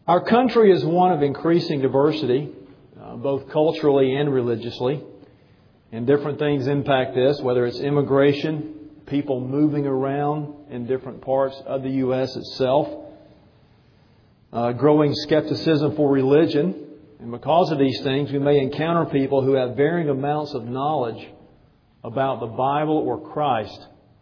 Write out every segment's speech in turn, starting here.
Our country is one of increasing diversity, both culturally and religiously. And different things impact this, whether it's immigration, people moving around in different parts of the U.S. itself, growing skepticism for religion. And because of these things, we may encounter people who have varying amounts of knowledge about the Bible or Christ.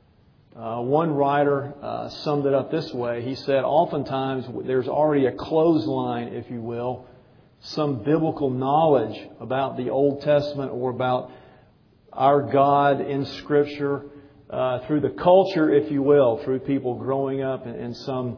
One writer summed it up this way. He said, oftentimes there's already a clothesline, if you will, some biblical knowledge about the Old Testament or about our God in Scripture through the culture, if you will, through people growing up in some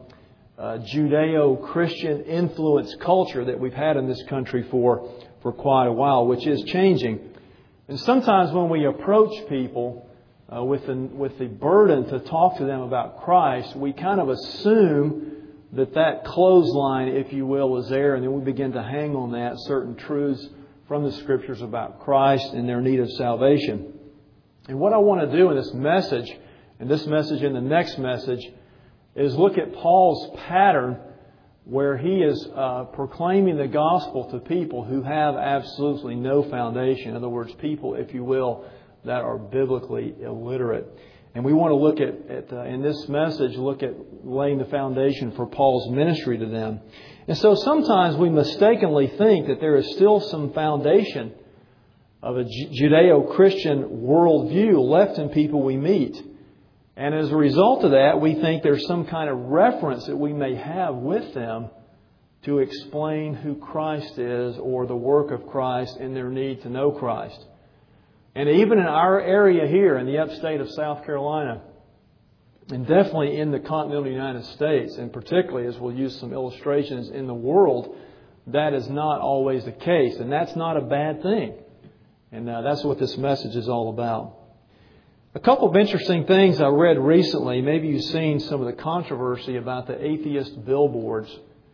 Judeo-Christian influenced culture that we've had in this country for quite a while, which is changing. And sometimes when we approach people with the burden to talk to them about Christ, we kind of assume that clothesline, if you will, is there, and then we begin to hang on that certain truths from the Scriptures about Christ and their need of salvation. And what I want to do in this message and the next message, is look at Paul's pattern where he is proclaiming the gospel to people who have absolutely no foundation. In other words, people, if you will, that are biblically illiterate. And we want to look at in this message, look at laying the foundation for Paul's ministry to them. And so sometimes we mistakenly think that there is still some foundation of a Judeo-Christian worldview left in people we meet. And as a result of that, we think there's some kind of reference that we may have with them to explain who Christ is or the work of Christ and their need to know Christ. And even in our area here in the upstate of South Carolina, and definitely in the continental United States, and particularly as we'll use some illustrations in the world, that is not always the case. And that's not a bad thing. And that's what this message is all about. A couple of interesting things I read recently. Maybe you've seen some of the controversy about the atheist billboards,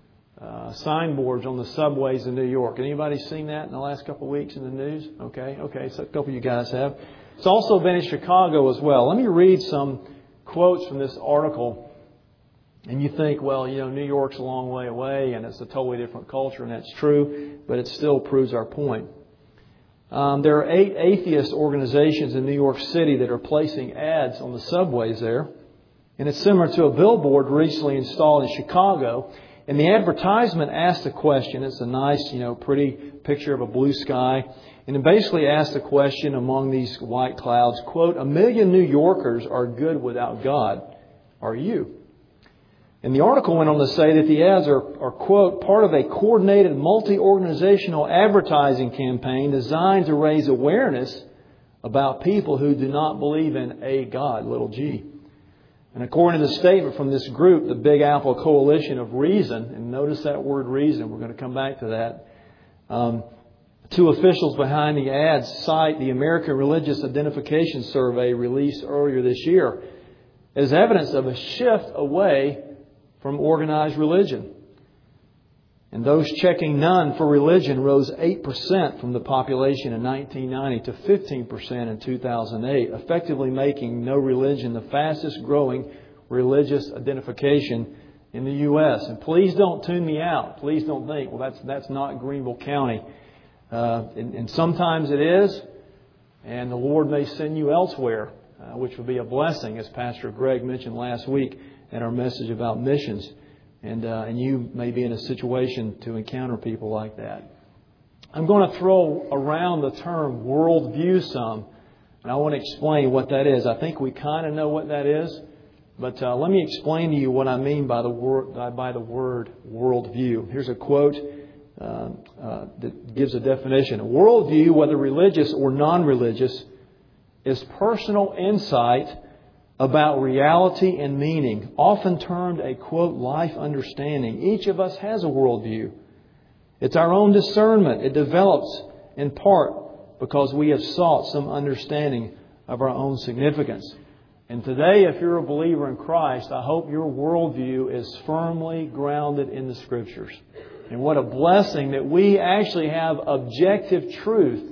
signboards on the subways in New York. Anybody seen that in the last couple of weeks in the news? Okay, so a couple of you guys have. It's also been in Chicago as well. Let me read some quotes from this article. And you think, well, New York's a long way away and it's a totally different culture, and that's true, but it still proves our point. There are 8 atheist organizations in New York City that are placing ads on the subways there. And it's similar to a billboard recently installed in Chicago. And the advertisement asks a question. It's a nice, pretty picture of a blue sky. And it basically asks the question among these white clouds, quote, "1 million New Yorkers are good without God. Are you?" And the article went on to say that the ads are, quote, "part of a coordinated multi-organizational advertising campaign designed to raise awareness about people who do not believe in a God, little g." And according to the statement from this group, the Big Apple Coalition of Reason, and notice that word reason, we're going to come back to that. 2 officials behind the ads cite the American Religious Identification Survey released earlier this year as evidence of a shift away from organized religion. And those checking none for religion rose 8% from the population in 1990 to 15% in 2008, effectively making no religion the fastest growing religious identification in the U.S. And please don't tune me out. Please don't think, well, that's not Greenville County. And sometimes it is, and the Lord may send you elsewhere, which would be a blessing, as Pastor Greg mentioned last week in our message about missions. And you may be in a situation to encounter people like that. I'm going to throw around the term worldview some, and I want to explain what that is. I think we kind of know what that is, but let me explain to you what I mean by the word worldview. Here's a quote that gives a definition. A worldview, whether religious or non-religious, is personal insight about reality and meaning, often termed a, quote, life understanding. Each of us has a worldview. It's our own discernment. It develops in part because we have sought some understanding of our own significance. And today, if you're a believer in Christ, I hope your worldview is firmly grounded in the Scriptures. And what a blessing that we actually have objective truth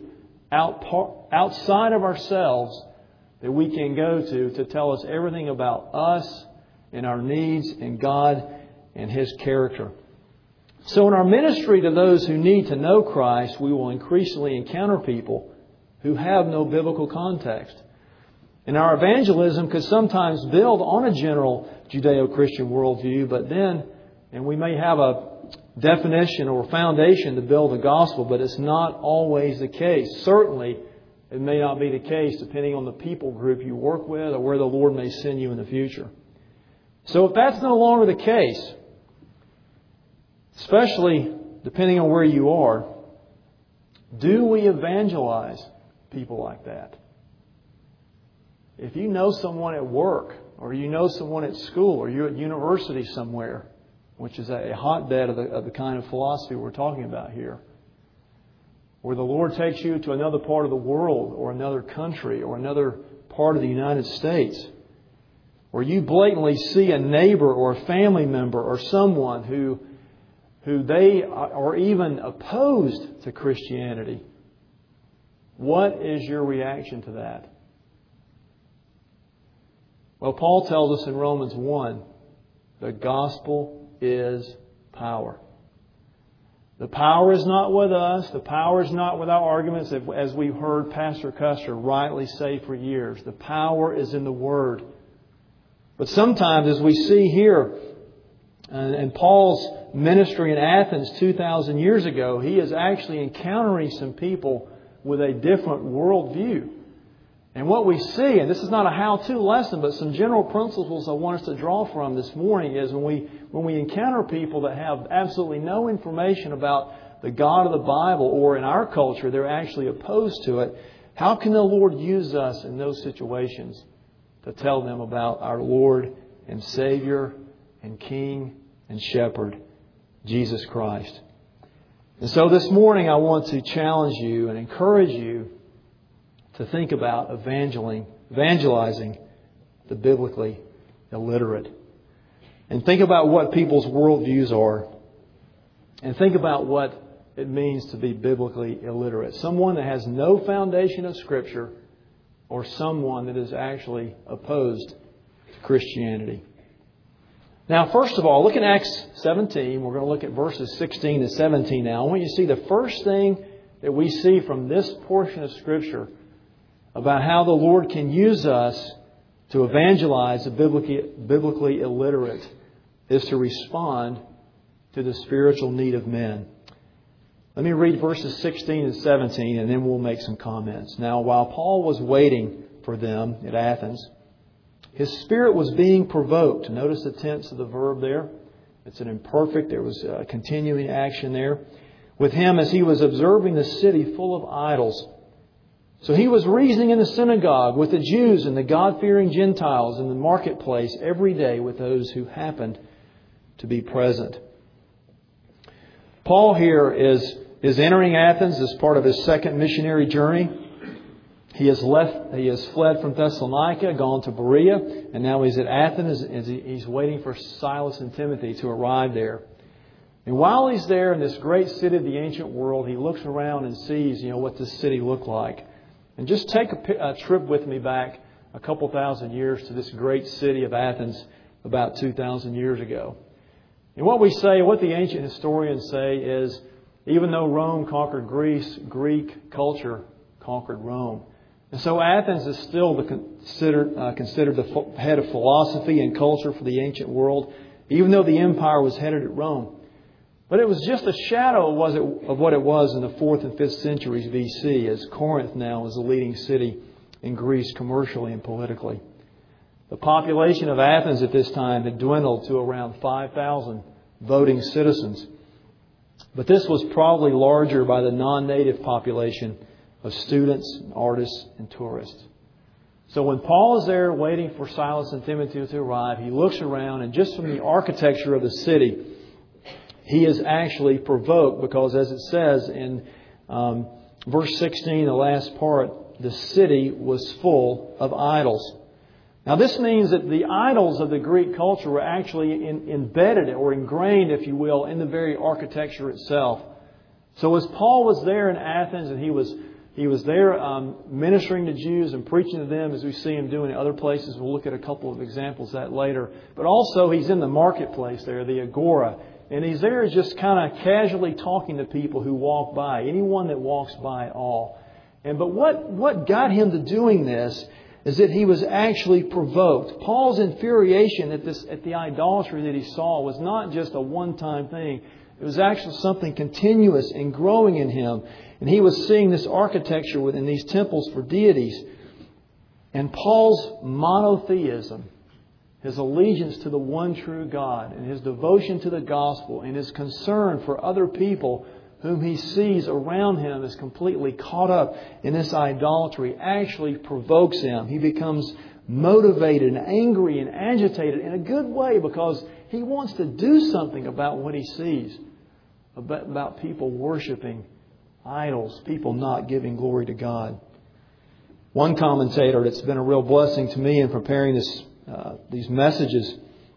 outside of ourselves that we can go to tell us everything about us and our needs and God and His character. So in our ministry to those who need to know Christ, we will increasingly encounter people who have no biblical context. And our evangelism could sometimes build on a general Judeo-Christian worldview, but then, and we may have a definition or foundation to build the gospel, but it's not always the case. Certainly, it may not be the case depending on the people group you work with or where the Lord may send you in the future. So if that's no longer the case, especially depending on where you are, do we evangelize people like that? If you know someone at work, or you know someone at school, or you're at university somewhere, which is a hotbed of the kind of philosophy we're talking about here, where the Lord takes you to another part of the world, or another country, or another part of the United States, where you blatantly see a neighbor or a family member or someone who they are even opposed to Christianity, what is your reaction to that? Well, Paul tells us in Romans 1, the gospel is power. The power is not with us. The power is not with our arguments, as we've heard Pastor Custer rightly say for years. The power is in the Word. But sometimes, as we see here, in Paul's ministry in Athens 2,000 years ago, he is actually encountering some people with a different worldview. And what we see, and this is not a how-to lesson, but some general principles I want us to draw from this morning is when we encounter people that have absolutely no information about the God of the Bible, or in our culture, they're actually opposed to it, how can the Lord use us in those situations to tell them about our Lord and Savior and King and Shepherd, Jesus Christ? And so this morning I want to challenge you and encourage you to think about evangelizing the biblically illiterate. And think about what people's worldviews are. And think about what it means to be biblically illiterate. Someone that has no foundation of Scripture, or someone that is actually opposed to Christianity. Now, first of all, look in Acts 17. We're going to look at verses 16 to 17 now. I want you to see the first thing that we see from this portion of Scripture about how the Lord can use us to evangelize the biblically illiterate is to respond to the spiritual need of men. Let me read verses 16 and 17, and then we'll make some comments. Now, while Paul was waiting for them at Athens, his spirit was being provoked. Notice the tense of the verb there. It's an imperfect. There was a continuing action there. With him as he was observing the city full of idols. So he was reasoning in the synagogue with the Jews and the God-fearing Gentiles in the marketplace every day with those who happened to be present. Paul here is entering Athens as part of his second missionary journey. He has fled from Thessalonica, gone to Berea, and now he's at Athens as he's waiting for Silas and Timothy to arrive there. And while he's there in this great city of the ancient world, he looks around and sees, what this city looked like. And just take a trip with me back a couple thousand years to this great city of Athens about 2,000 years ago. And what the ancient historians say is, even though Rome conquered Greece, Greek culture conquered Rome. And so Athens is still considered the head of philosophy and culture for the ancient world, even though the empire was headed at Rome. But it was just a shadow of what it was in the 4th and 5th centuries BC, as Corinth now is the leading city in Greece commercially and politically. The population of Athens at this time had dwindled to around 5,000 voting citizens. But this was probably larger by the non-native population of students, artists, and tourists. So when Paul is there waiting for Silas and Timothy to arrive, he looks around, and just from the architecture of the city, he is actually provoked because, as it says in verse 16, the last part, the city was full of idols. Now this means that the idols of the Greek culture were actually embedded or ingrained, if you will, in the very architecture itself. So as Paul was there in Athens and he was there ministering to Jews and preaching to them, as we see him doing in other places. We'll look at a couple of examples of that later. But also he's in the marketplace there, the agora. And he's there just kind of casually talking to people who walk by, anyone that walks by at all. But what got him to doing this is that he was actually provoked. Paul's infuriation at the idolatry that he saw was not just a one-time thing. It was actually something continuous and growing in him. And he was seeing this architecture within these temples for deities. And Paul's monotheism, his allegiance to the one true God, and his devotion to the gospel, and his concern for other people whom he sees around him is completely caught up in this idolatry, actually provokes him. He becomes motivated and angry and agitated in a good way because he wants to do something about what he sees, about people worshiping idols, people not giving glory to God. One commentator that's been a real blessing to me in preparing these messages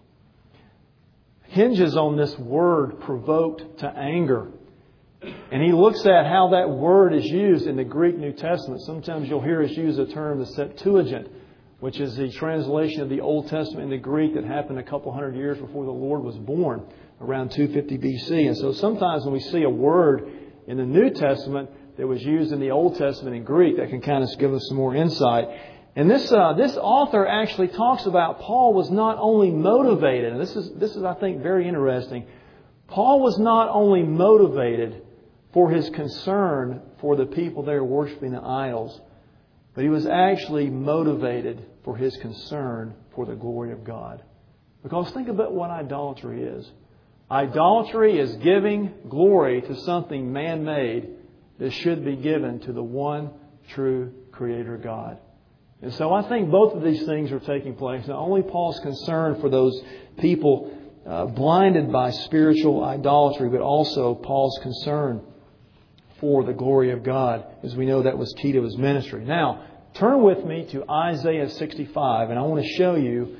hinges on this word provoked to anger. And he looks at how that word is used in the Greek New Testament. Sometimes you'll hear us use the term the Septuagint, which is the translation of the Old Testament in the Greek that happened a couple hundred years before the Lord was born, around 250 BC. And so sometimes when we see a word in the New Testament that was used in the Old Testament in Greek, that can kind of give us some more insight. And this author actually talks about Paul was not only motivated, and this is I think very interesting. Paul was not only motivated for his concern for the people there worshiping the idols, but he was actually motivated for his concern for the glory of God. Because think about what idolatry is. Idolatry is giving glory to something man-made that should be given to the one true Creator God. And so I think both of these things are taking place. Not only Paul's concern for those people blinded by spiritual idolatry, but also Paul's concern for the glory of God, as we know that was key to his ministry. Now, turn with me to Isaiah 65, and I want to show you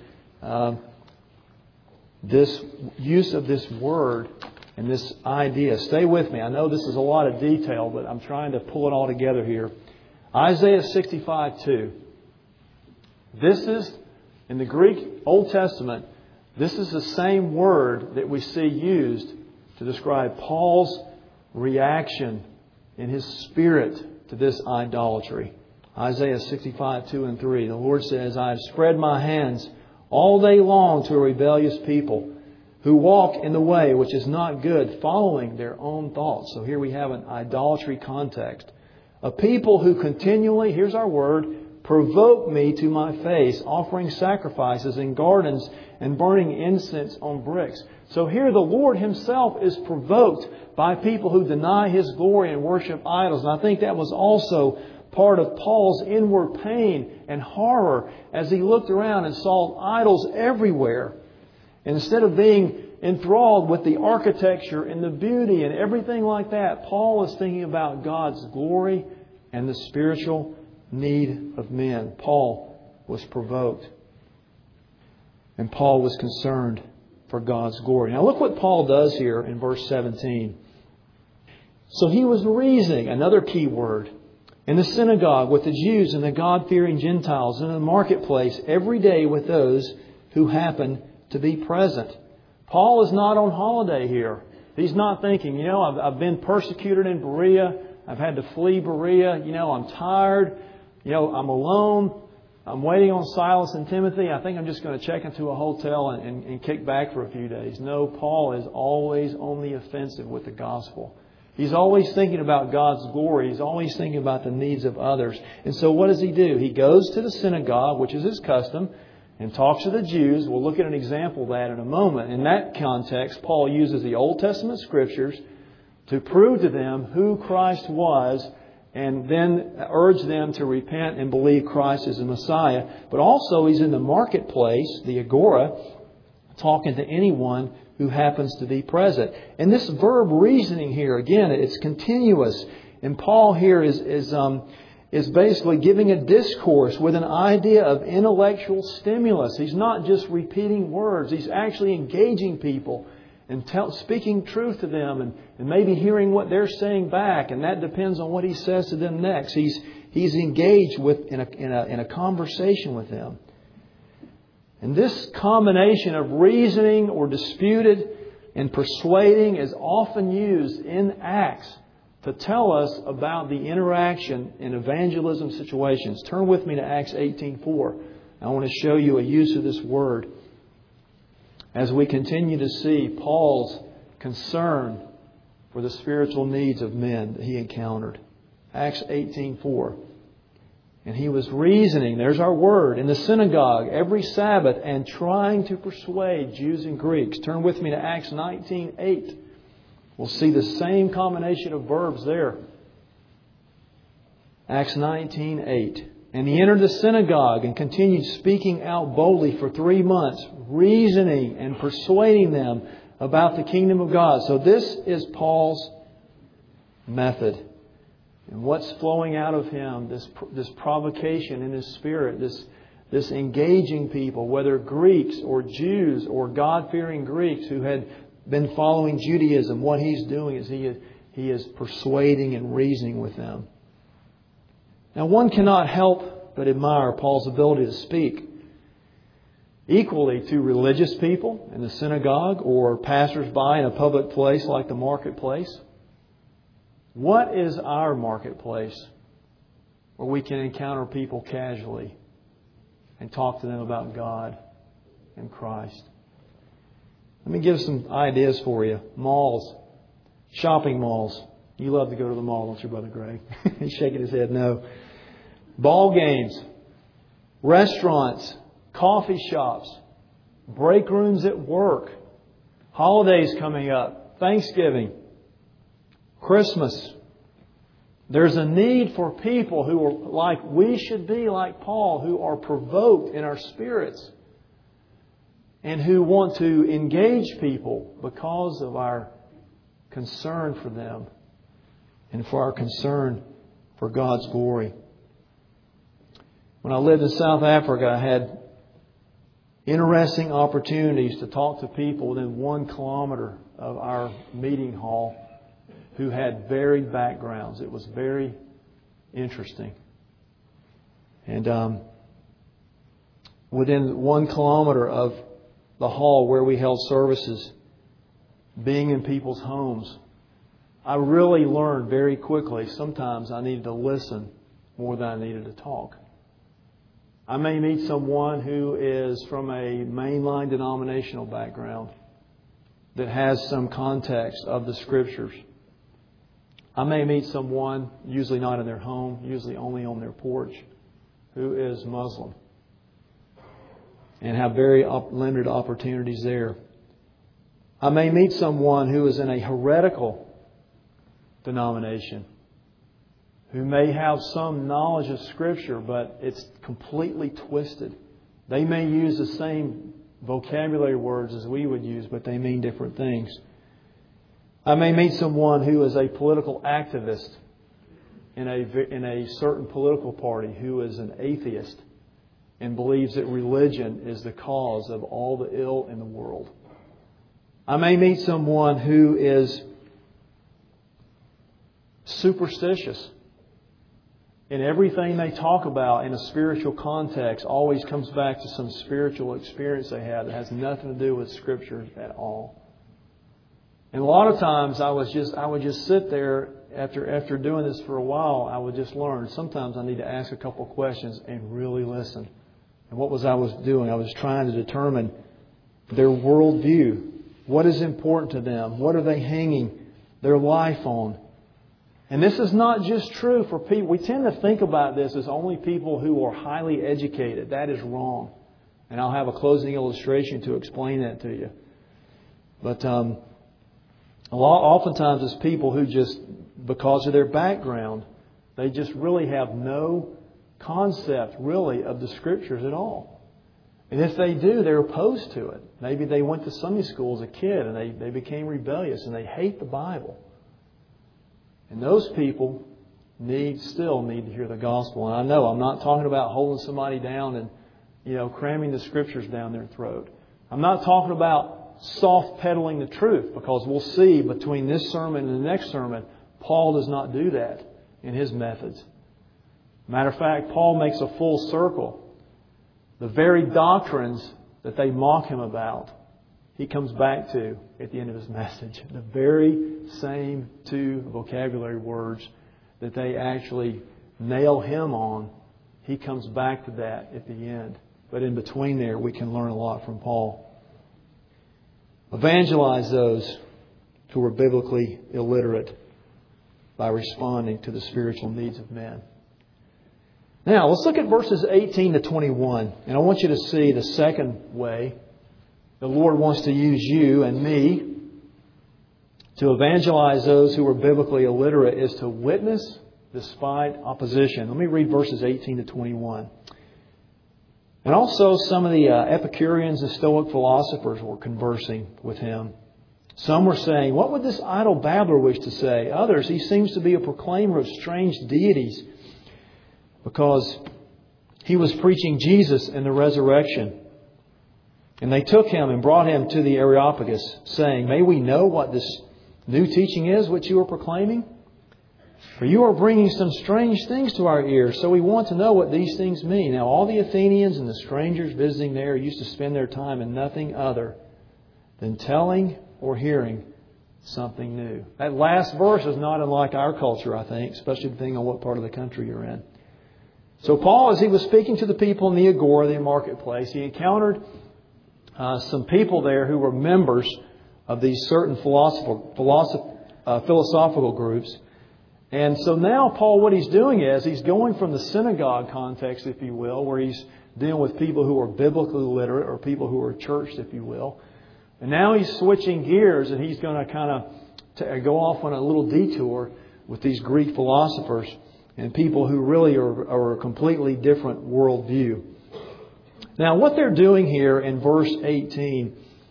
this use of this word and this idea. Stay with me. I know this is a lot of detail, but I'm trying to pull it all together here. Isaiah 65:2. This is, in the Greek Old Testament, this is the same word that we see used to describe Paul's reaction in his spirit to this idolatry. Isaiah 65:2-3. The Lord says, I have spread my hands all day long to a rebellious people who walk in the way which is not good, following their own thoughts. So here we have an idolatry context. A people who continually, here's our word, provoke me to my face, offering sacrifices in gardens and burning incense on bricks. So here the Lord Himself is provoked by people who deny His glory and worship idols. And I think that was also part of Paul's inward pain and horror as he looked around and saw idols everywhere. And instead of being enthralled with the architecture and the beauty and everything like that, Paul is thinking about God's glory and the spiritual need of men. Paul was provoked. And Paul was concerned for God's glory. Now look what Paul does here in verse 17. So he was reasoning, another key word, in the synagogue with the Jews and the God-fearing Gentiles, in the marketplace every day with those who happen to be present. Paul is not on holiday here. He's not thinking, I've been persecuted in Berea. I've had to flee Berea. I'm tired. I'm alone. I'm waiting on Silas and Timothy. I think I'm just going to check into a hotel and kick back for a few days. No, Paul is always on the offensive with the gospel. He's always thinking about God's glory. He's always thinking about the needs of others. And so what does he do? He goes to the synagogue, which is his custom, and talks to the Jews. We'll look at an example of that in a moment. In that context, Paul uses the Old Testament Scriptures to prove to them who Christ was, and then urge them to repent and believe Christ is the Messiah. But also he's in the marketplace, the agora, talking to anyone who happens to be present. And this verb reasoning here, again, it's continuous. And Paul here is basically giving a discourse with an idea of intellectual stimulus. He's not just repeating words. He's actually engaging people and speaking truth to them and maybe hearing what they're saying back. And that depends on what he says to them next. He's engaged in a conversation with them. And this combination of reasoning or disputed And persuading is often used in Acts to tell us about the interaction in evangelism situations. Turn with me to Acts 18:4. I want to show you a use of this word as we continue to see Paul's concern for the spiritual needs of men that he encountered. Acts 18:4. And he was reasoning, there's our word, in the synagogue every Sabbath and trying to persuade Jews and Greeks. Turn with me to Acts 19:8. We'll see the same combination of verbs there. Acts 19:8. And he entered the synagogue and continued speaking out boldly for 3 months, reasoning and persuading them about the kingdom of God. So this is Paul's method. And what's flowing out of him, this provocation in his spirit, this engaging people, whether Greeks or Jews or God-fearing Greeks who had been following Judaism, what he's doing is he is persuading and reasoning with them. Now, one cannot help but admire Paul's ability to speak equally to religious people in the synagogue or passers-by in a public place like the marketplace. What is our marketplace where we can encounter people casually and talk to them about God and Christ? Let me give some ideas for you. Malls, shopping malls. You love to go to the mall, don't you, Brother Greg? He's shaking his head no. Ball games, restaurants, coffee shops, break rooms at work, holidays coming up, Thanksgiving, Christmas. There's a need for people who are like we should be, like Paul, who are provoked in our spirits and who want to engage people because of our concern for them and for our concern for God's glory. When I lived in South Africa, I had interesting opportunities to talk to people within 1 kilometer of our meeting hall who had varied backgrounds. It was very interesting. And within 1 kilometer of the hall where we held services, being in people's homes, I really learned very quickly sometimes I needed to listen more than I needed to talk. I may meet someone who is from a mainline denominational background that has some context of the Scriptures. I may meet someone, usually not in their home, usually only on their porch, who is Muslim and have very limited opportunities there. I may meet someone who is in a heretical denomination, who may have some knowledge of Scripture, but it's completely twisted. They may use the same vocabulary words as we would use, but they mean different things. I may meet someone who is a political activist in a certain political party who is an atheist and believes that religion is the cause of all the ill in the world. I may meet someone who is superstitious. And everything they talk about in a spiritual context always comes back to some spiritual experience they had that has nothing to do with Scripture at all. And a lot of times I would just sit there after doing this for a while. I would just learn. Sometimes I need to ask a couple of questions and really listen. And what was I doing? I was trying to determine their worldview. What is important to them? What are they hanging their life on? And this is not just true for people. We tend to think about this as only people who are highly educated. That is wrong. And I'll have a closing illustration to explain that to you. But oftentimes it's people who just, because of their background, they just really have no concept really of the Scriptures at all. And if they do, they're opposed to it. Maybe they went to Sunday school as a kid and they became rebellious and they hate the Bible. And those people still need to hear the gospel. And I know I'm not talking about holding somebody down and, cramming the Scriptures down their throat. I'm not talking about soft peddling the truth, because we'll see between this sermon and the next sermon, Paul does not do that in his methods. Matter of fact, Paul makes a full circle. The very doctrines that they mock him about, he comes back to at the end of his message. The very same two vocabulary words that they actually nail him on, he comes back to that at the end. But in between there, we can learn a lot from Paul. Evangelize those who are biblically illiterate by responding to the spiritual needs of men. Now, let's look at verses 18 to 21. And I want you to see the second way the Lord wants to use you and me to evangelize those who are biblically illiterate is to witness despite opposition. Let me read verses 18 to 21. And also some of the Epicureans and Stoic philosophers were conversing with him. Some were saying, "What would this idle babbler wish to say?" Others, "He seems to be a proclaimer of strange deities," because he was preaching Jesus and the resurrection. And they took him and brought him to the Areopagus, saying, "May we know what this new teaching is which you are proclaiming? For you are bringing some strange things to our ears, so we want to know what these things mean." Now all the Athenians and the strangers visiting there used to spend their time in nothing other than telling or hearing something new. That last verse is not unlike our culture, I think, especially depending on what part of the country you're in. So Paul, as he was speaking to the people in the Agora, the marketplace, he encountered some people there who were members of these certain philosophical groups. And so now Paul, what he's doing is he's going from the synagogue context, if you will, where he's dealing with people who are biblically literate or people who are churched, if you will. And now he's switching gears and he's going to kind of go off on a little detour with these Greek philosophers and people who really are a completely different worldview. Now, what they're doing here in verse 18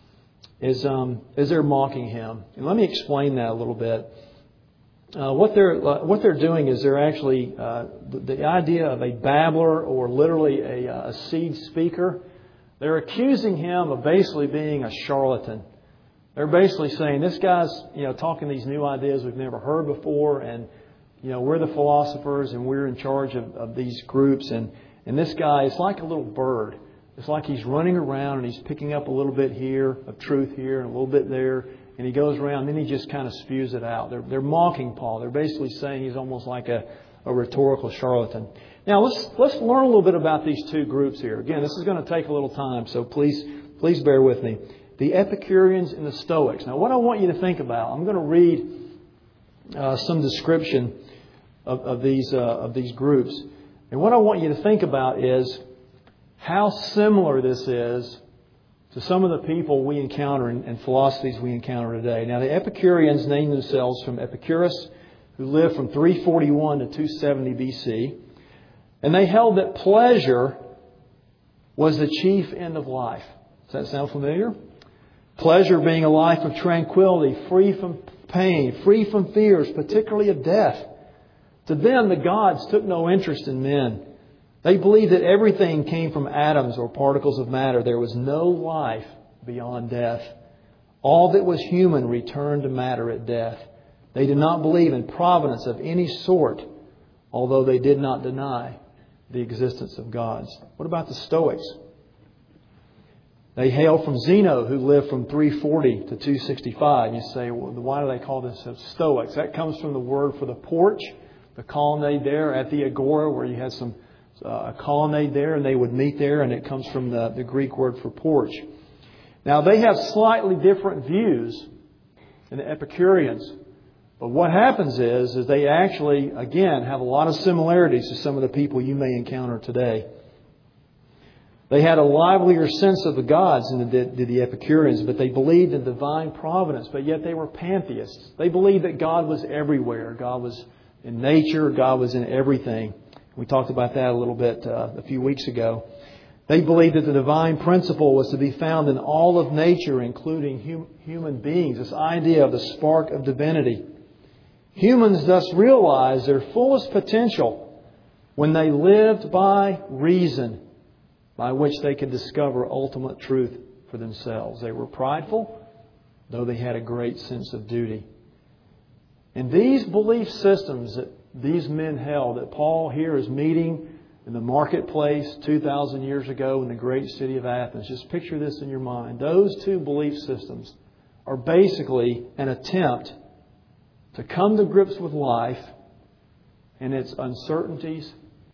is they're mocking him. And let me explain that a little bit. What they're doing is they're actually the idea of a babbler or literally a seed speaker. They're accusing him of basically being a charlatan. They're basically saying this guy's talking these new ideas we've never heard before, and we're the philosophers and we're in charge of these groups, and this guy is like a little bird. It's like he's running around and he's picking up a little bit here of truth here and a little bit there. And he goes around and then he just kind of spews it out. They're mocking Paul. They're basically saying he's almost like a rhetorical charlatan. Now let's learn a little bit about these two groups here. Again, this is going to take a little time, so please bear with me. The Epicureans and the Stoics. Now what I want you to think about, I'm going to read some description of these groups. And what I want you to think about is how similar this is to some of the people we encounter and philosophies we encounter today. Now, the Epicureans named themselves from Epicurus, who lived from 341 to 270 BC. And they held that pleasure was the chief end of life. Does that sound familiar? Pleasure being a life of tranquility, free from pain, free from fears, particularly of death. To them, the gods took no interest in men. They believed that everything came from atoms or particles of matter. There was no life beyond death. All that was human returned to matter at death. They did not believe in providence of any sort, although they did not deny the existence of gods. What about the Stoics? They hail from Zeno, who lived from 340 to 265. You say, well, why do they call themselves Stoics? That comes from the word for the porch, the colonnade there at the Agora, where you had a colonnade there, and they would meet there, and it comes from the Greek word for porch. Now, they have slightly different views than the Epicureans. But what happens is they actually, again, have a lot of similarities to some of the people you may encounter today. They had a livelier sense of the gods than did the Epicureans, but they believed in divine providence, but yet they were pantheists. They believed that God was everywhere. God was in nature. God was in everything. We talked about that a little bit a few weeks ago. They believed that the divine principle was to be found in all of nature, including human beings. This idea of the spark of divinity. Humans thus realized their fullest potential when they lived by reason, by which they could discover ultimate truth for themselves. They were prideful, though they had a great sense of duty. And these belief systems that these men held, that Paul here is meeting in the marketplace 2,000 years ago in the great city of Athens. Just picture this in your mind. Those two belief systems are basically an attempt to come to grips with life and its uncertainties.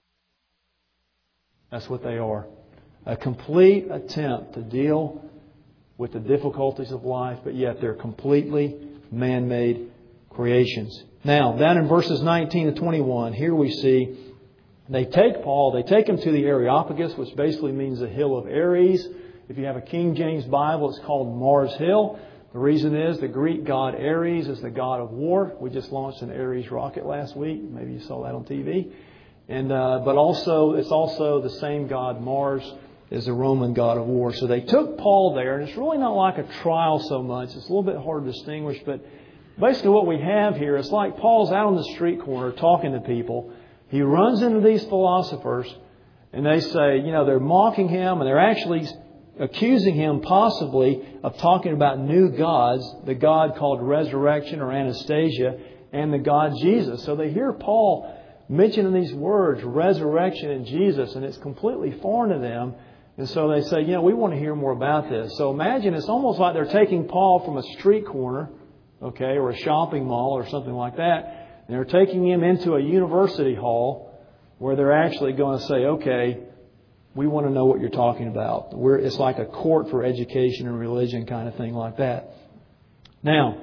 That's what they are. A complete attempt to deal with the difficulties of life, but yet they're completely man-made creations. Now, down in verses 19 to 21, here we see they take Paul, they take him to the Areopagus, which basically means the hill of Ares. If you have a King James Bible, it's called Mars Hill. The reason is the Greek god Ares is the god of war. We just launched an Ares rocket last week. Maybe you saw that on TV. But also, it's also the same god Mars is the Roman god of war. So they took Paul there, and it's really not like a trial so much. It's a little bit hard to distinguish, but basically what we have here is like Paul's out on the street corner talking to people. He runs into these philosophers, and they say, they're mocking him, and they're actually accusing him possibly of talking about new gods, the God called resurrection or Anastasia, and the God Jesus. So they hear Paul mentioning these words, resurrection and Jesus, and it's completely foreign to them. And so they say, we want to hear more about this. So imagine it's almost like they're taking Paul from a street corner, or a shopping mall or something like that. And they're taking him into a university hall where they're actually going to say, okay, we want to know what you're talking about. It's like a court for education and religion kind of thing like that. Now,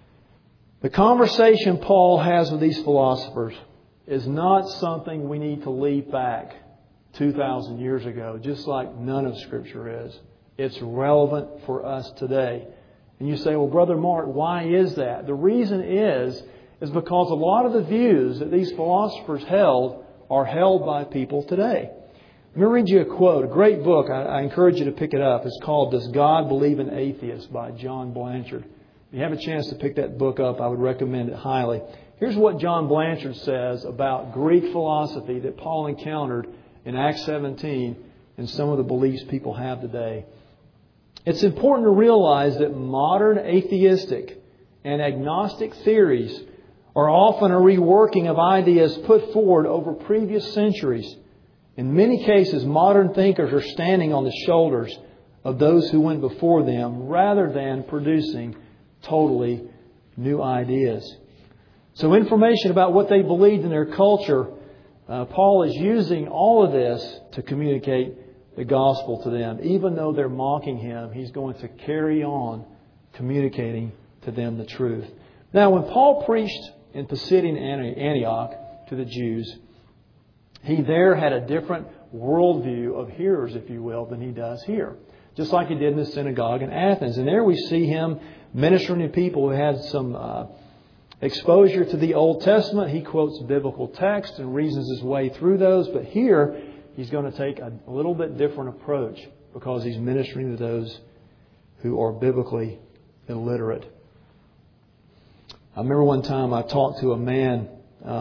the conversation Paul has with these philosophers is not something we need to leave back 2,000 years ago, just like none of Scripture is. It's relevant for us today. And you say, well, Brother Mark, why is that? The reason is because a lot of the views that these philosophers held are held by people today. Let me read you a quote, a great book. I encourage you to pick it up. It's called Does God Believe in Atheists by John Blanchard. If you have a chance to pick that book up, I would recommend it highly. Here's what John Blanchard says about Greek philosophy that Paul encountered in Acts 17 and some of the beliefs people have today. It's important to realize that modern atheistic and agnostic theories are often a reworking of ideas put forward over previous centuries. In many cases, modern thinkers are standing on the shoulders of those who went before them rather than producing totally new ideas. So information about what they believed in their culture, Paul is using all of this to communicate the gospel to them. Even though they're mocking him, he's going to carry on communicating to them the truth. Now, when Paul preached in Pisidian Antioch to the Jews, he there had a different worldview of hearers, if you will, than he does here. Just like he did in the synagogue in Athens. And there we see him ministering to people who had some exposure to the Old Testament. He quotes biblical texts and reasons his way through those. But here, he's going to take a little bit different approach because he's ministering to those who are biblically illiterate. I remember one time I talked to a man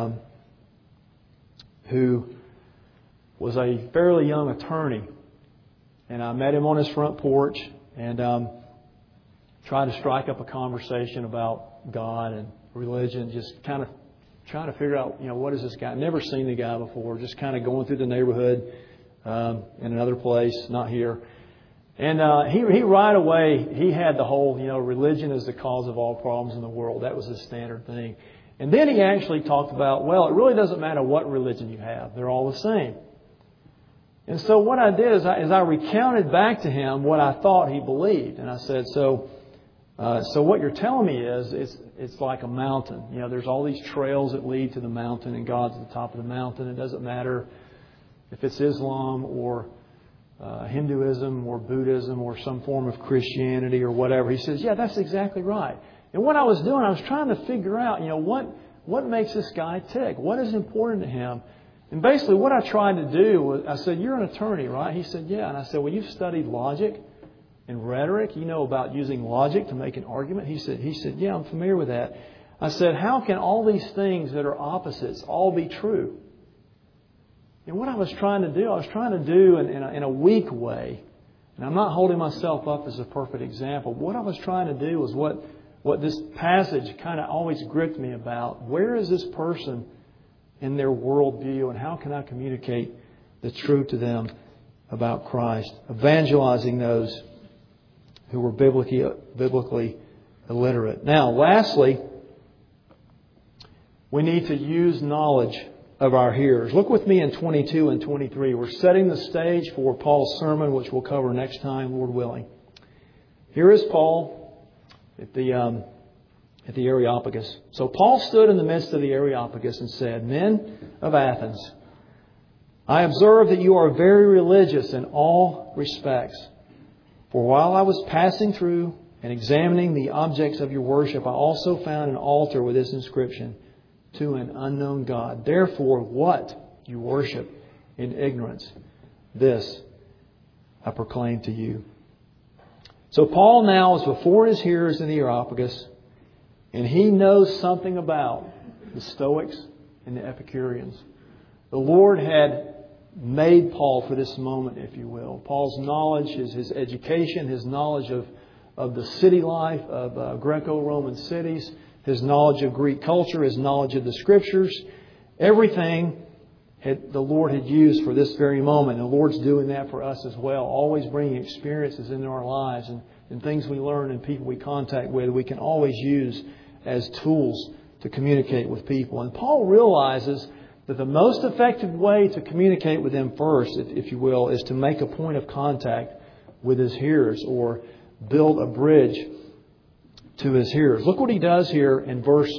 who was a fairly young attorney. And I met him on his front porch and tried to strike up a conversation about God and religion, just kind of trying to figure out, what is this guy? I've never seen the guy before, just kind of going through the neighborhood in another place, not here. And he right away, he had the whole, religion is the cause of all problems in the world. That was his standard thing. And then he actually talked about, well, it really doesn't matter what religion you have. They're all the same. And so what I did is I recounted back to him what I thought he believed. And I said, so what you're telling me is it's like a mountain. There's all these trails that lead to the mountain, and God's at the top of the mountain. It doesn't matter if it's Islam or Hinduism or Buddhism or some form of Christianity or whatever. He says, yeah, that's exactly right. And what I was doing, I was trying to figure out, what makes this guy tick? What is important to him? And basically what I tried to do was, I said, you're an attorney, right? He said, yeah. And I said, well, you've studied logic and rhetoric. You know about using logic to make an argument. He said, yeah, I'm familiar with that. I said, how can all these things that are opposites all be true? And what I was trying to do in a weak way, and I'm not holding myself up as a perfect example. What I was trying to do was what this passage kind of always gripped me about. Where is this person in their worldview, and how can I communicate the truth to them about Christ, evangelizing those who were biblically illiterate. Now, lastly, we need to use knowledge of our hearers. Look with me in 22 and 23. We're setting the stage for Paul's sermon, which we'll cover next time, Lord willing. Here is Paul at the Areopagus. So Paul stood in the midst of the Areopagus and said, "Men of Athens, I observe that you are very religious in all respects. For while I was passing through and examining the objects of your worship, I also found an altar with this inscription, 'To an unknown God.' Therefore, what you worship in ignorance, this I proclaim to you." So Paul now is before his hearers in the Areopagus, and he knows something about the Stoics and the Epicureans. The Lord had made Paul for this moment, if you will. Paul's knowledge, his education, his knowledge of the city life of Greco-Roman cities, his knowledge of Greek culture, his knowledge of the Scriptures, everything the Lord had used for this very moment. And the Lord's doing that for us as well, always bringing experiences into our lives and things we learn and people we contact with, we can always use as tools to communicate with people. And Paul realizes that the most effective way to communicate with them first, if you will, is to make a point of contact with his hearers or build a bridge to his hearers. Look what he does here in verse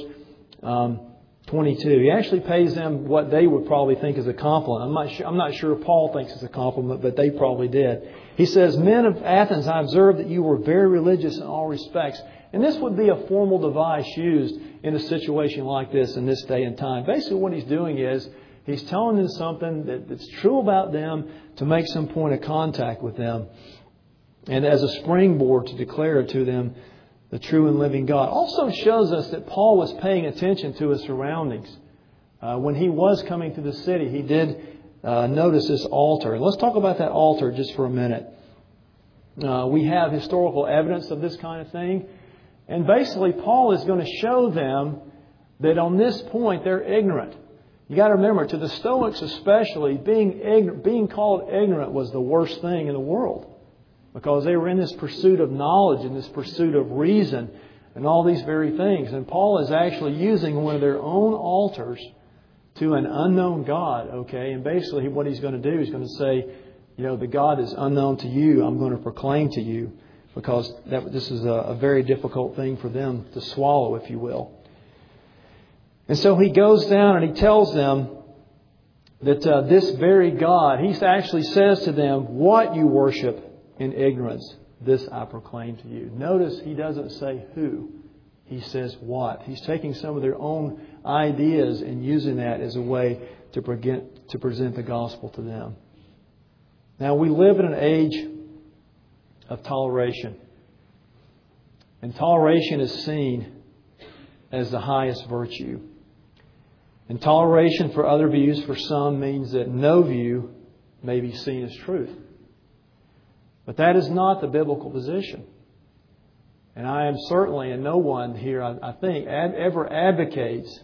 22. He actually pays them what they would probably think is a compliment. I'm not sure Paul thinks it's a compliment, but they probably did. He says, "Men of Athens, I observe that you were very religious in all respects." And this would be a formal device used in a situation like this in this day and time. Basically what he's doing is he's telling them something that's true about them to make some point of contact with them. And as a springboard to declare to them the true and living God. Also shows us that Paul was paying attention to his surroundings. When he was coming to the city, he did notice this altar. And let's talk about that altar just for a minute. We have historical evidence of this kind of thing. And basically, Paul is going to show them that on this point, they're ignorant. You got to remember, to the Stoics especially, being called ignorant was the worst thing in the world. Because they were in this pursuit of knowledge and this pursuit of reason and all these very things. And Paul is actually using one of their own altars to an unknown God. Okay, and basically what he's going to do is going to say, the God is unknown to you. I'm going to proclaim to you. Because this is a very difficult thing for them to swallow, if you will. And so he goes down and he tells them that this very God, he actually says to them, "What you worship in ignorance, this I proclaim to you." Notice he doesn't say who. He says what. He's taking some of their own ideas and using that as a way to present the gospel to them. Now, we live in an age of toleration. And toleration is seen as the highest virtue. And toleration for other views for some means that no view may be seen as truth. But that is not the biblical position. And I am certainly, and no one here, I think, ever advocates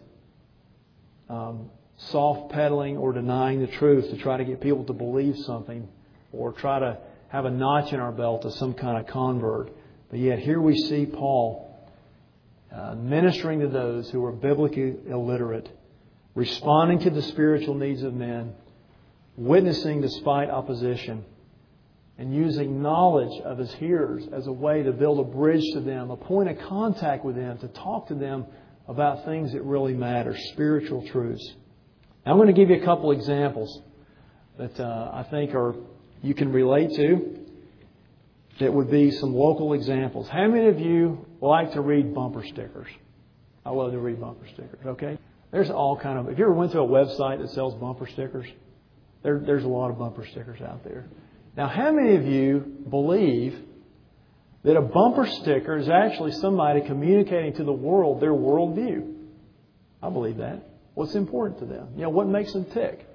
soft pedaling or denying the truth to try to get people to believe something or try to have a notch in our belt as some kind of convert. But yet here we see Paul ministering to those who are biblically illiterate, responding to the spiritual needs of men, witnessing despite opposition, and using knowledge of his hearers as a way to build a bridge to them, a point of contact with them, to talk to them about things that really matter, spiritual truths. Now, I'm going to give you a couple examples that I think you can relate to. That would be some local examples. How many of you like to read bumper stickers? I love to read bumper stickers, okay? There's all kind of... If you ever went to a website that sells bumper stickers, there's a lot of bumper stickers out there. Now, how many of you believe that a bumper sticker is actually somebody communicating to the world their worldview? I believe that. What's important to them? What makes them tick?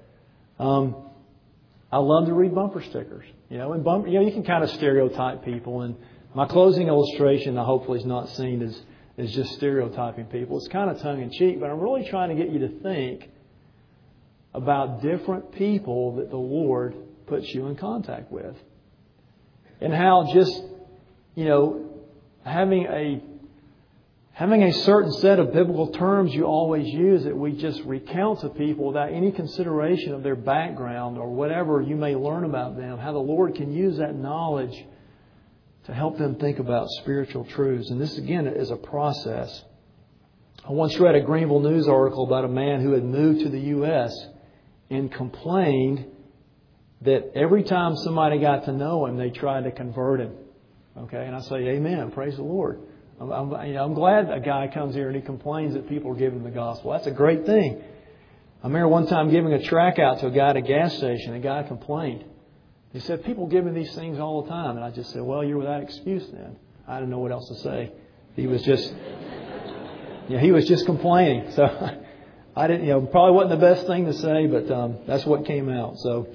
I love to read bumper stickers. And you can kind of stereotype people. And my closing illustration, I hopefully is not seen as just stereotyping people. It's kind of tongue in cheek, but I'm really trying to get you to think about different people that the Lord puts you in contact with. And how just, having a certain set of biblical terms you always use that we just recount to people without any consideration of their background or whatever you may learn about them, how the Lord can use that knowledge to help them think about spiritual truths. And this, again, is a process. I once read a Greenville News article about a man who had moved to the U.S. and complained that every time somebody got to know him, they tried to convert him. Okay, and I say, amen, praise the Lord. I'm glad a guy comes here and he complains that people are giving him the gospel. That's a great thing. I remember one time giving a tract out to a guy at a gas station. A guy complained. He said, people give me these things all the time. And I just said, well, you're without excuse then. I didn't know what else to say. He was just complaining. So I didn't, probably wasn't the best thing to say, but that's what came out.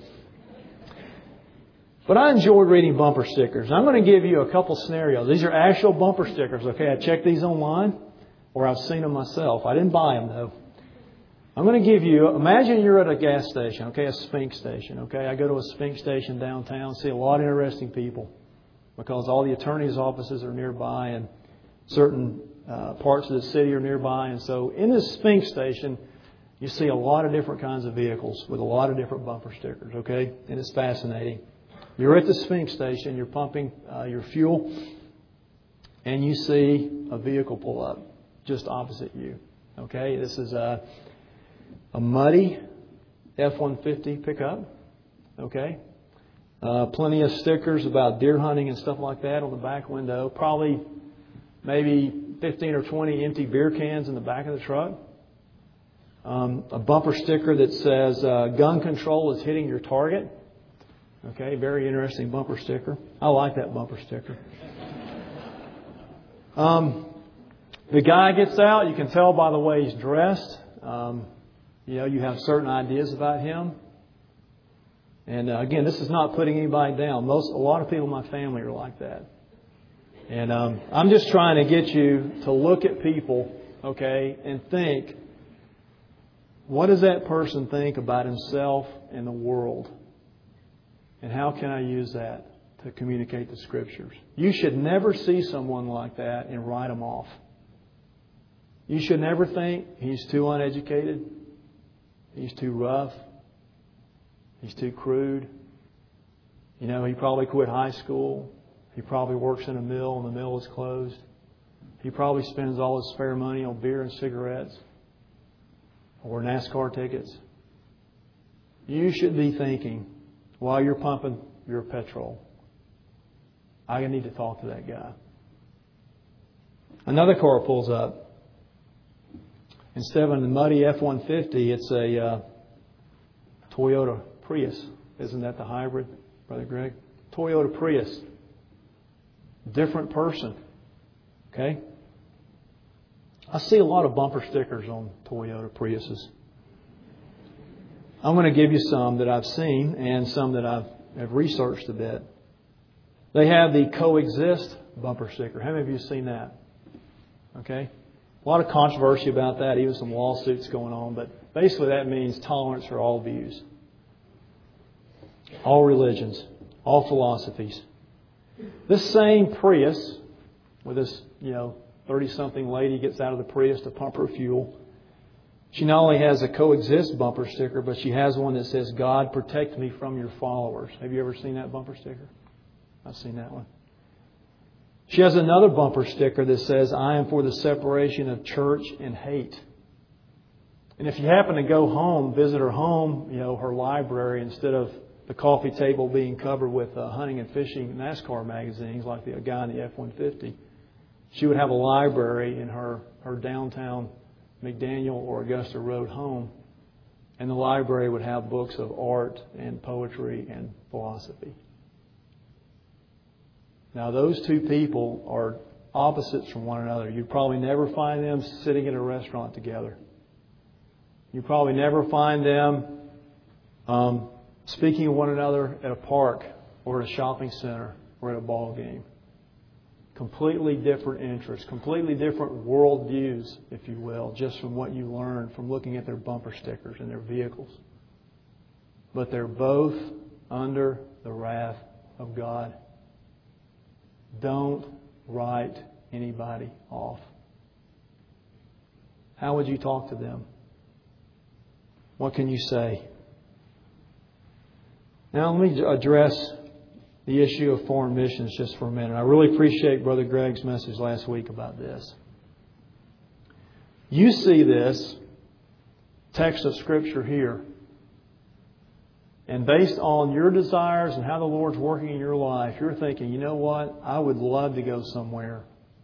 But I enjoyed reading bumper stickers. I'm going to give you a couple scenarios. These are actual bumper stickers. Okay, I checked these online, or I've seen them myself. I didn't buy them though. I'm going to give you, imagine you're at a gas station, okay, a Sphinx station, okay. I go to a Sphinx station downtown, see a lot of interesting people because all the attorneys' offices are nearby and certain parts of the city are nearby. And so in this Sphinx station, you see a lot of different kinds of vehicles with a lot of different bumper stickers, okay, and it's fascinating. You're at the Sphinx station, you're pumping your fuel, and you see a vehicle pull up just opposite you, okay. This is a muddy F-150 pickup. Okay. Plenty of stickers about deer hunting and stuff like that on the back window. Probably maybe 15 or 20 empty beer cans in the back of the truck. A bumper sticker that says gun control is hitting your target. Okay. Very interesting bumper sticker. I like that bumper sticker. The guy gets out. You can tell by the way he's dressed. You have certain ideas about him. And again, this is not putting anybody down. A lot of people in my family are like that. And I'm just trying to get you to look at people, okay, and think, what does that person think about himself and the world? And how can I use that to communicate the Scriptures? You should never see someone like that and write them off. You should never think he's too uneducated. He's too rough. He's too crude. He probably quit high school. He probably works in a mill and the mill is closed. He probably spends all his spare money on beer and cigarettes or NASCAR tickets. You should be thinking, while you're pumping your petrol, I need to talk to that guy. Another car pulls up. Instead of a muddy F-150, it's a Toyota Prius. Isn't that the hybrid, Brother Greg? Toyota Prius. Different person. Okay? I see a lot of bumper stickers on Toyota Priuses. I'm going to give you some that I've seen and some that I've researched a bit. They have the coexist bumper sticker. How many of you have seen that? Okay? A lot of controversy about that, even some lawsuits going on. But basically that means tolerance for all views, all religions, all philosophies. This same Prius, with this 30-something lady gets out of the Prius to pump her fuel. She not only has a coexist bumper sticker, but she has one that says, God, protect me from your followers. Have you ever seen that bumper sticker? I've seen that one. She has another bumper sticker that says, I am for the separation of church and hate. And if you happen to go home, visit her home, her library, instead of the coffee table being covered with hunting and fishing NASCAR magazines like the guy in the F-150, she would have a library in her downtown McDaniel or Augusta Road home. And the library would have books of art and poetry and philosophy. Now, those two people are opposites from one another. You'd probably never find them sitting in a restaurant together. You probably never find them speaking to one another at a park or at a shopping center or at a ball game. Completely different interests, completely different worldviews, if you will, just from what you learn from looking at their bumper stickers and their vehicles. but they're both under the wrath of God. Don't write anybody off. How would you talk to them? What can you say? Now let me address the issue of foreign missions just for a minute. I really appreciate Brother Greg's message last week about this. You see this text of Scripture here, and based on your desires and how the Lord's working in your life, you're thinking, you know what? I would love to go somewhere.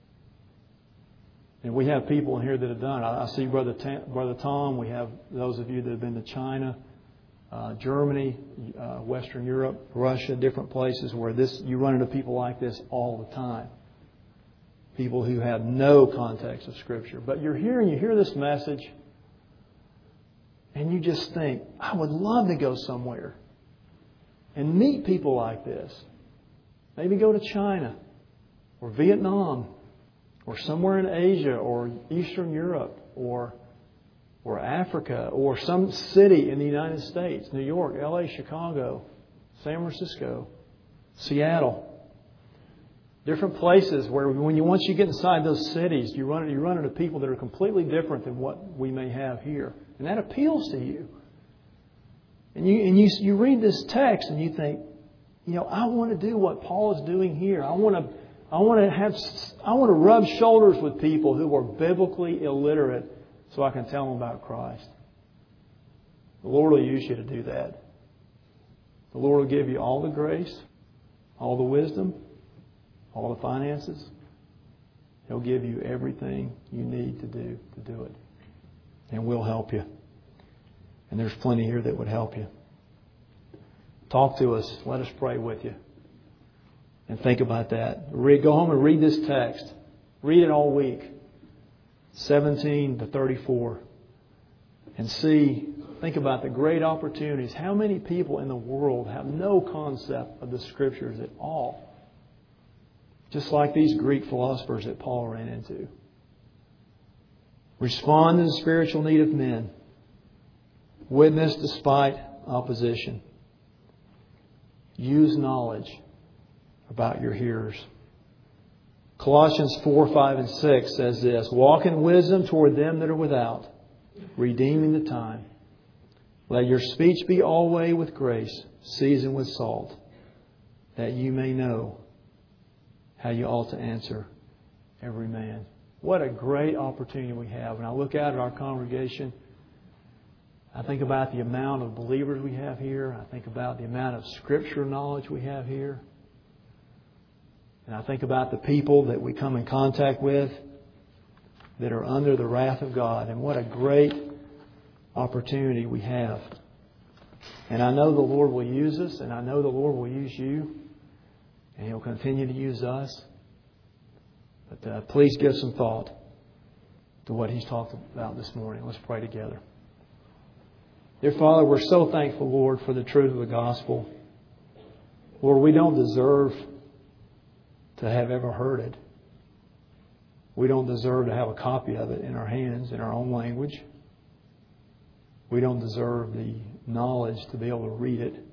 And we have people in here that have done it. I see Brother Tom. We have those of you that have been to China, Germany, Western Europe, Russia, different places where you run into people like this all the time. People who have no context of Scripture. But you're here and you hear this message, and you just think, I would love to go somewhere and meet people like this. Maybe go to China or Vietnam or somewhere in Asia or Eastern Europe or Africa or some city in the United States, New York, LA, Chicago, San Francisco, Seattle. Different places where once you get inside those cities, you run into people that are completely different than what we may have here. And that appeals to you. And you read this text and you think, I want to do what Paul is doing here. I want to rub shoulders with people who are biblically illiterate so I can tell them about Christ. The Lord will use you to do that. The Lord will give you all the grace, all the wisdom, all the finances. He'll give you everything you need to do it. And we'll help you. And there's plenty here that would help you. Talk to us. Let us pray with you. And think about that. Go home and read this text. Read it all week. 17 to 34. And think about the great opportunities. How many people in the world have no concept of the Scriptures at all? Just like these Greek philosophers that Paul ran into. Respond to the spiritual need of men. Witness despite opposition. Use knowledge about your hearers. Colossians 4, 5, and 6 says this: Walk in wisdom toward them that are without, redeeming the time. Let your speech be always with grace, seasoned with salt, that you may know how you ought to answer every man. What a great opportunity we have. When I look out at our congregation, I think about the amount of believers we have here. I think about the amount of Scripture knowledge we have here. And I think about the people that we come in contact with that are under the wrath of God. And what a great opportunity we have. And I know the Lord will use us, and I know the Lord will use you, and He'll continue to use us. But please give some thought to what He's talked about this morning. Let's pray together. Dear Father, we're so thankful, Lord, for the truth of the gospel. Lord, we don't deserve to have ever heard it. We don't deserve to have a copy of it in our hands, in our own language. We don't deserve the knowledge to be able to read it.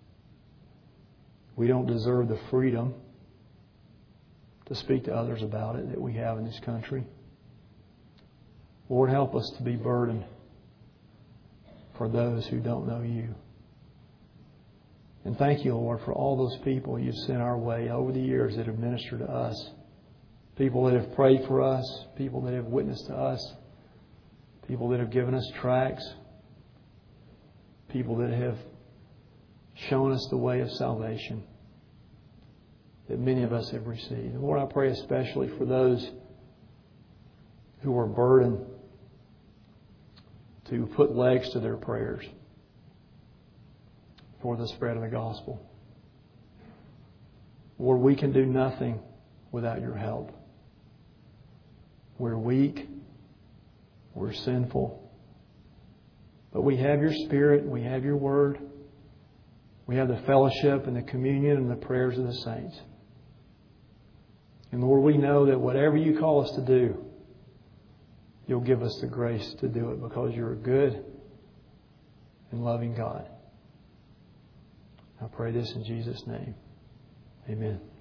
We don't deserve the freedom to speak to others about it that we have in this country. Lord, help us to be burdened for those who don't know You. And thank You, Lord, for all those people You've sent our way over the years that have ministered to us. People that have prayed for us. People that have witnessed to us. People that have given us tracts. People that have shown us the way of salvation that many of us have received. And Lord, I pray especially for those who are burdened to put legs to their prayers for the spread of the gospel. Lord, we can do nothing without Your help. We're weak. We're sinful. But we have Your Spirit. We have Your Word. We have the fellowship and the communion and the prayers of the saints. And Lord, we know that whatever You call us to do, You'll give us the grace to do it because You're a good and loving God. I pray this in Jesus' name. Amen.